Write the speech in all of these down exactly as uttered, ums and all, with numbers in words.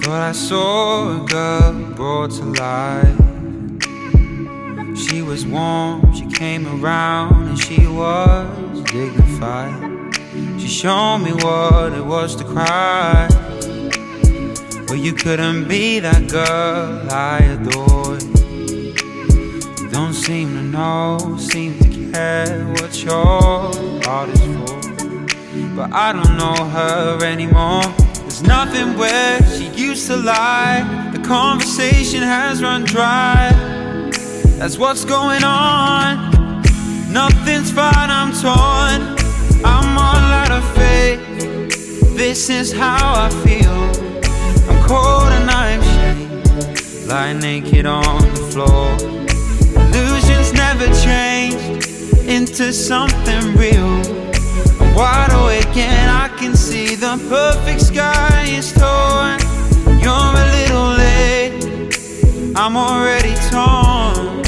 Thought I saw a girl brought to life. She was warm, she came around, and she was dignified. She showed me what it was to cry. Well, you couldn't be that girl I adored. You don't seem to know, seem to care what your heart is for. But I don't know her anymore. There's nothing where she used to lie. The conversation has run dry. That's what's going on. Nothing's fine, I'm torn. I'm all out of faith. This is how I feel. I'm cold and I'm shamed, lying naked on the floor. Illusions never changed into something real. I'm wide awake and I can see the perfect sky is torn. You're a little late, I'm already torn.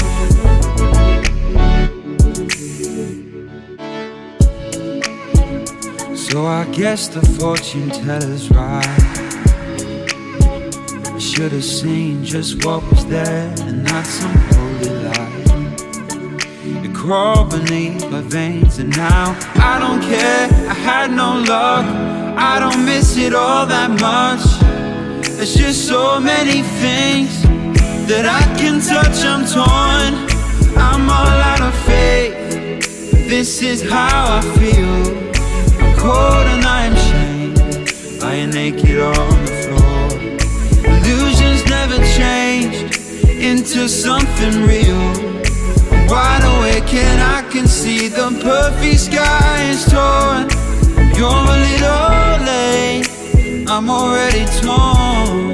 So I guess the fortune teller's right. I should have seen just what was there and not some holy light. It crawled beneath my veins and now I don't care. I had no luck, I don't miss it all that much. There's just so many things that I can touch. I'm torn, I'm all out of faith. This is how I feel. I'm cold and I'm shamed, lying naked on the floor. Illusions never changed into something real. I'm wide awake and I can see the perfect sky is torn. You're a little late, I'm already torn.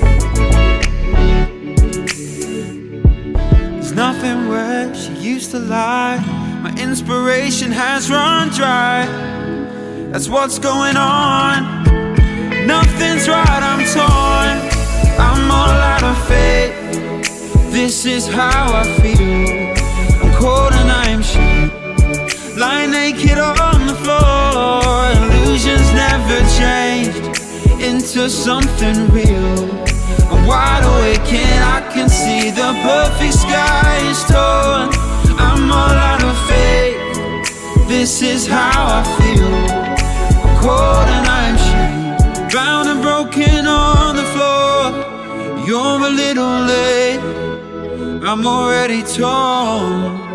There's nothing where she used to lie. My inspiration has run dry. That's what's going on. Nothing's right, I'm torn. I'm all out of faith. This is how I feel. I'm cold and I'm shamed, lying naked on the floor. Illusions never changed into something real. I'm wide awake and I can see the perfect sky is torn. I'm all out of faith. This is how I feel. Cold and I'm shamed, bound and broken on the floor. You're a little late, I'm already torn.